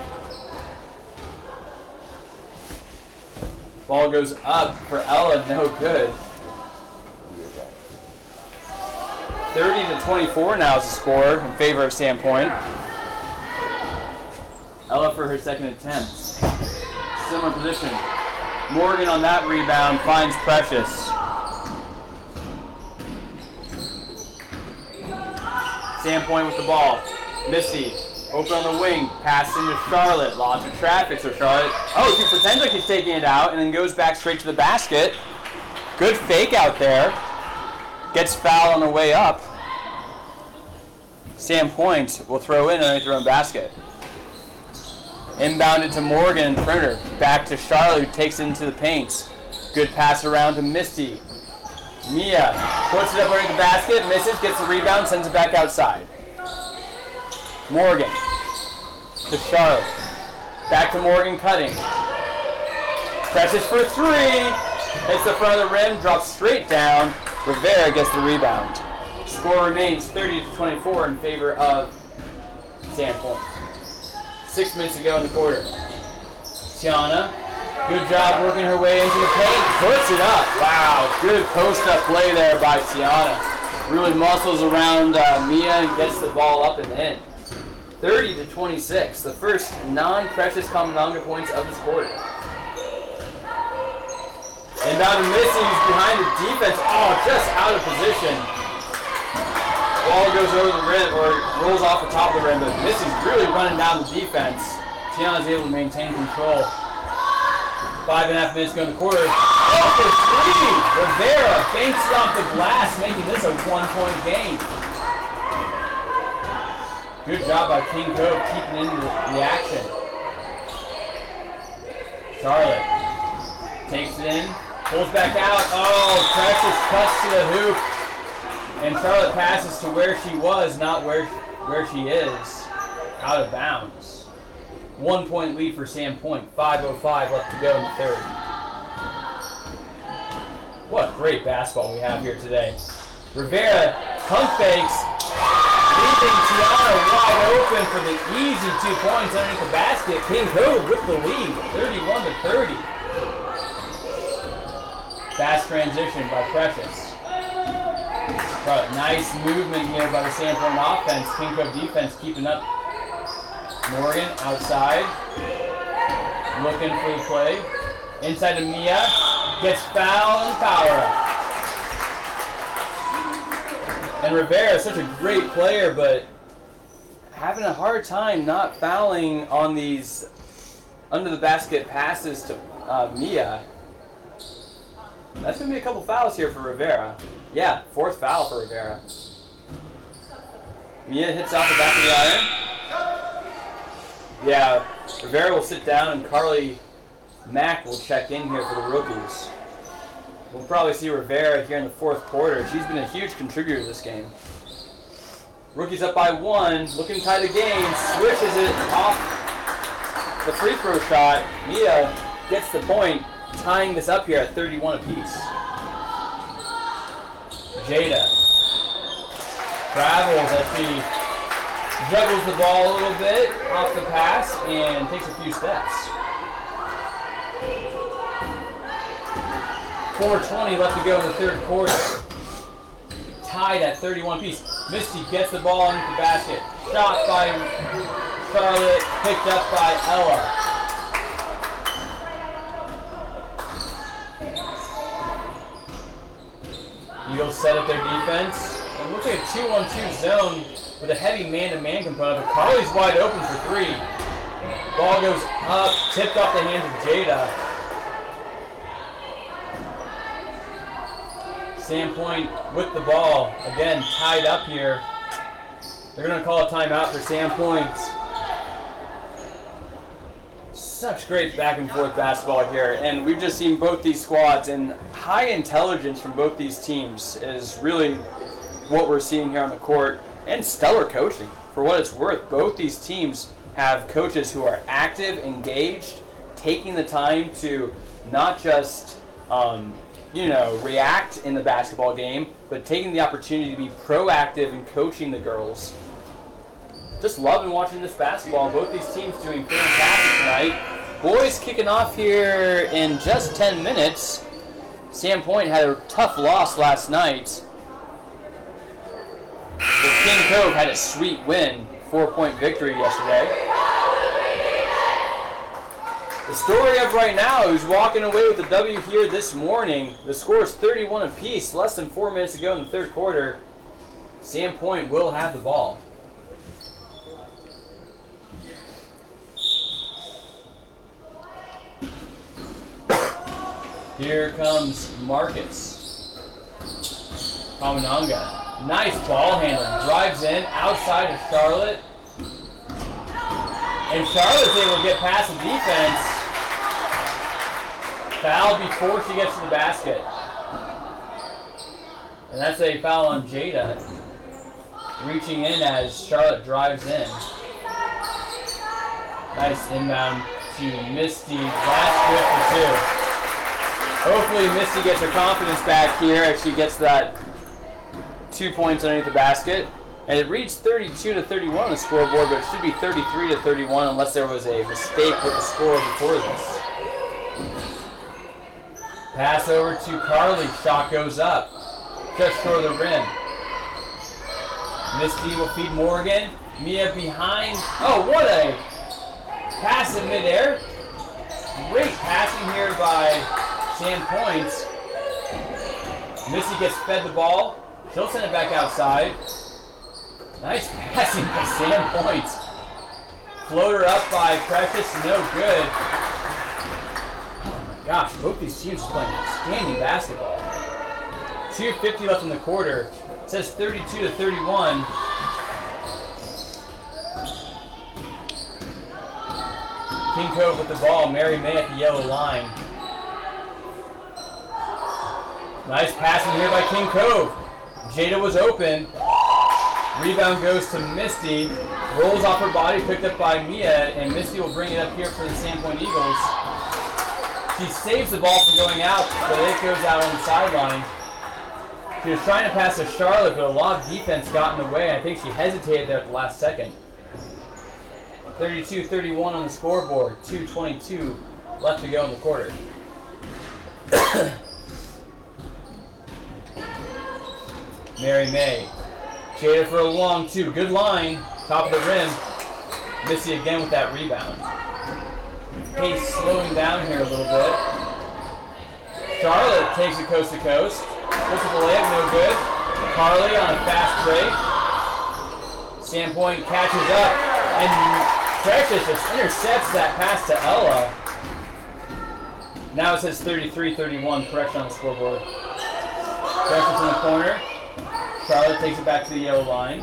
Ball goes up for Ella, no good. thirty to twenty-four now is the score in favor of Sandpoint. Ella for her second attempt. Similar position. Morgan on that rebound finds Precious. Sandpoint with the ball. Misty, open on the wing, pass into Charlotte. Lots of traffic, so Charlotte. Oh, she pretends like she's taking it out and then goes back straight to the basket. Good fake out there. Gets fouled on the way up. Sandpoint will throw in underneath their own basket. Inbounded to Morgan and Printer. Back to Charlotte, who takes it into the paint. Good pass around to Misty. Mia puts it up underneath the basket, misses, gets the rebound, sends it back outside. Morgan to Charlotte. Back to Morgan cutting. Precious for three. Hits the front of the rim, drops straight down. Rivera gets the rebound. Score remains thirty to twenty-four in favor of Sandpoint. Six minutes to go in the quarter. Tiana. Good job working her way into the paint. Puts it up. Wow. Good post-up play there by Tiana. Really muscles around uh, Mia and gets the ball up and in. thirty to twenty-six. The first non-Precious Kaminanga points of this quarter. Inbound to Missy. He's behind the defense. Oh, just out of position. Ball goes over the rim or rolls off the top of the rim, but Missy's really running down the defense. Tiana's able to maintain control. Five and a half minutes go in the quarter. Oh, for three! Rivera banks it off the glass, making this a one-point game. Good job by King Cove keeping into the, the action. Charlotte takes it in, pulls back out. Oh, Precious cuts to the hoop. And Charlotte passes to where she was, not where, where she is. Out of bounds. One point lead for Sandpoint. five oh five left to go in the third. What great basketball we have here today. Rivera pump fakes, leaving Tiana wide open for the easy two points underneath the basket. King Cove with the lead, thirty-one to thirty. Fast transition by Precious. But nice movement here by the Sandpoint offense. King Cove defense keeping up. Morgan outside, looking for the play. Inside to Mia, gets fouled and power up. And Rivera is such a great player, but having a hard time not fouling on these under the basket passes to uh, Mia. That's going to be a couple fouls here for Rivera. Yeah, fourth foul for Rivera. Mia hits off the back of the iron. Yeah, Rivera will sit down and Carly Mack will check in here for the rookies. We'll probably see Rivera here in the fourth quarter. She's been a huge contributor to this game. Rookies up by one, looking to tie the game, swishes it off the free throw shot. Mia gets the point, tying this up here at thirty-one apiece. Jada travels as she juggles the ball a little bit off the pass and takes a few steps. four twenty left to go in the third quarter. Tied at thirty-one apiece. Misty gets the ball into the basket. Shot by Charlotte, picked up by Ella. Eagles set up their defense. It looks like a two on two zone with a heavy man-to-man component, but Carly's wide open for three. Ball goes up, tipped off the hands of Jada. Sandpoint with the ball, again tied up here. They're going to call a timeout for Sandpoint. Such great back and forth basketball here, and we've just seen both these squads, and high intelligence from both these teams is really what we're seeing here on the court, and stellar coaching. For what it's worth, both these teams have coaches who are active, engaged, taking the time to not just um, you know, react in the basketball game, but taking the opportunity to be proactive in coaching the girls. Just loving watching this basketball. Both these teams doing fantastic tonight. Boys kicking off here in just ten minutes. Sandpoint had a tough loss last night. But King Cove had a sweet win, four-point victory yesterday. The story of right now, who's walking away with the W here this morning. The score is thirty-one apiece, less than four minutes to go in the third quarter. Sandpoint will have the ball. Here comes Marcus Kamananga. Nice ball handling. Drives in, outside of Charlotte. And Charlotte's able to get past the defense. Foul before she gets to the basket. And that's a foul on Jada. Reaching in as Charlotte drives in. Nice inbound to Misty. Last good for two. Hopefully Misty gets her confidence back here as she gets that two points underneath the basket. And it reads thirty-two to thirty-one on the scoreboard, but it should be thirty-three to thirty-one unless there was a mistake with the score before this. Pass over to Carly. Shot goes up. Just for the rim. Misty will feed Morgan. Mia behind. Oh, what a pass in midair. Great passing here by Sandpoint. Misty gets fed the ball. She'll send it back outside. Nice passing by Sandpoint. Floater up by Precious, no good. Oh my gosh, both these teams are playing outstanding basketball. two fifty left in the quarter. It says thirty-two to thirty-one. King Cove with the ball. Mary May at the yellow line. Nice passing here by King Cove. Jada was open. Rebound goes to Misty. Rolls off her body, picked up by Mia, and Misty will bring it up here for the Sandpoint Eagles. She saves the ball from going out, but it goes out on the sideline. She was trying to pass to Charlotte, but a lot of defense got in the way. I think she hesitated there at the last second. thirty-two thirty-one on the scoreboard. two twenty-two left to go in the quarter. Mary May. Jada for a long two. Good line. Top of the rim. Missy again with that rebound. Pace slowing down here a little bit. Charlotte takes it coast to coast. Looks at the leg, no good. Carly on a fast break. Sandpoint catches up. And Precious just intercepts that pass to Ella. Now it says thirty-three thirty-one. Correction on the scoreboard. Precious in the corner. Charlotte takes it back to the yellow line.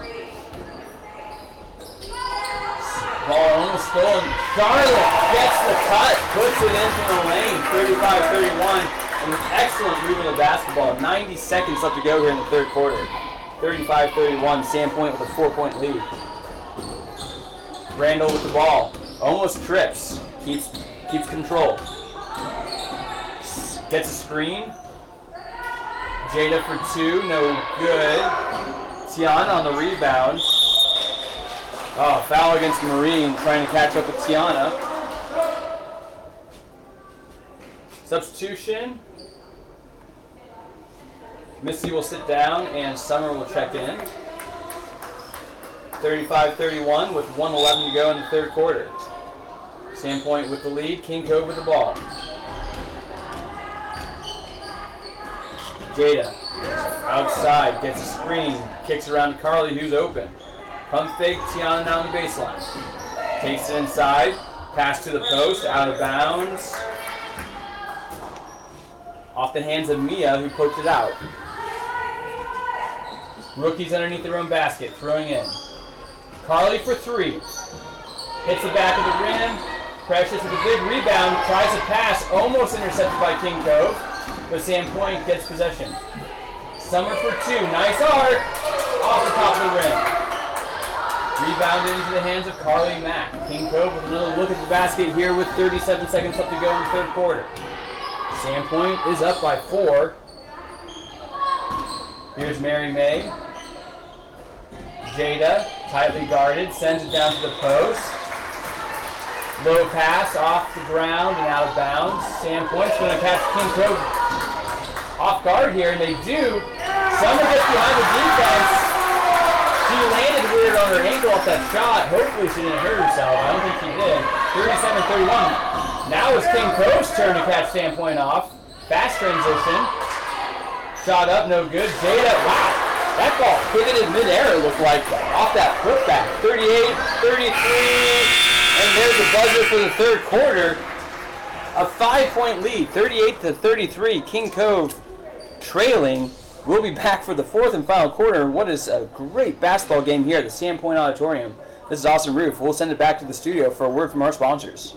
Ball almost stolen. Charlotte gets the cut, puts it into the lane, thirty-five thirty-one. And an excellent movement of basketball. ninety seconds left to go here in the third quarter. thirty-five thirty-one, Sandpoint with a four-point lead. Randall with the ball. Almost trips. Keeps, keeps control. Gets a screen. Jada for two, no good. Tiana on the rebound. Oh, foul against Marine, trying to catch up with Tiana. Substitution. Missy will sit down and Summer will check in. thirty-five thirty-one with one eleven to go in the third quarter. Sandpoint with the lead, King Cove with the ball. Jada, outside, gets a screen, kicks around to Carly, who's open. Pump fake, Tiana down the baseline. Takes it inside, pass to the post, out of bounds. Off the hands of Mia, who poked it out. Rookies underneath their own basket, throwing in. Carly for three. Hits the back of the rim. Precious with a big rebound, tries to pass, almost intercepted by King Cove. But Sandpoint gets possession. Summer for two. Nice arc. Off the top of the rim. Rebounded into the hands of Carly Mack. King Cove with another look at the basket here with thirty-seven seconds left to go in the third quarter. Sandpoint is up by four. Here's Mary May. Jada, tightly guarded, sends it down to the post. Low pass off the ground and out of bounds. Sandpoint's going to catch King Cove off guard here, and they do. Summer gets behind the defense. She landed weird on her ankle off that shot. Hopefully she didn't hurt herself. I don't think she did. thirty-seven thirty-one. Now it's King Cove's turn to catch Sandpoint off. Fast transition. Shot up, no good. Jada, wow. That ball pivoted midair, it looked like, off that putback. thirty-eight thirty-three. And there's the buzzer for the third quarter. A five-point lead, thirty-eight to thirty-three. King Cove trailing. We'll be back for the fourth and final quarter. What is a great basketball game here at the Sandpoint Auditorium. This is Austin Roof. We'll send it back to the studio for a word from our sponsors.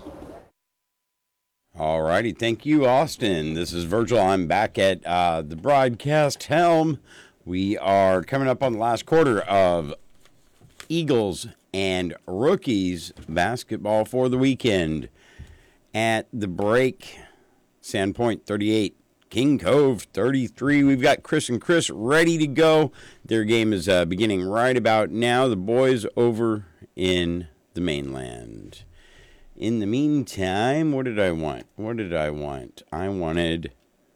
All righty. Thank you, Austin. This is Virgil. I'm back at uh, the broadcast helm. We are coming up on the last quarter of Eagles and Rookies basketball for the weekend. At the break, Sandpoint thirty-eight, King Cove thirty-three. We've got Chris and Chris ready to go. Their game is uh, beginning right about now. The boys over in the mainland. In the meantime, what did I want? What did I want? I wanted...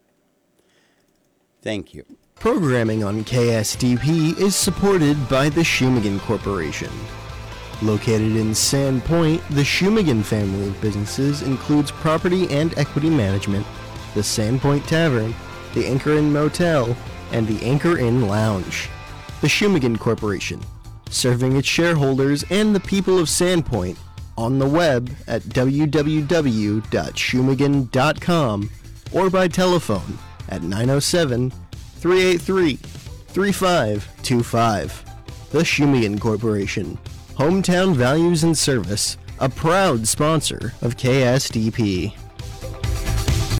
Thank you. Programming on K S D P is supported by the Shumagan Corporation. Located in Sandpoint, the Shumagan family of businesses includes property and equity management, the Sandpoint Tavern, the Anchor Inn Motel, and the Anchor Inn Lounge. The Shumagan Corporation, serving its shareholders and the people of Sandpoint on the web at w w w dot shumagan dot com or by telephone at nine oh seven, three eight three, three five two five. The Shumagan Corporation. Hometown values and service a proud sponsor of K S D P.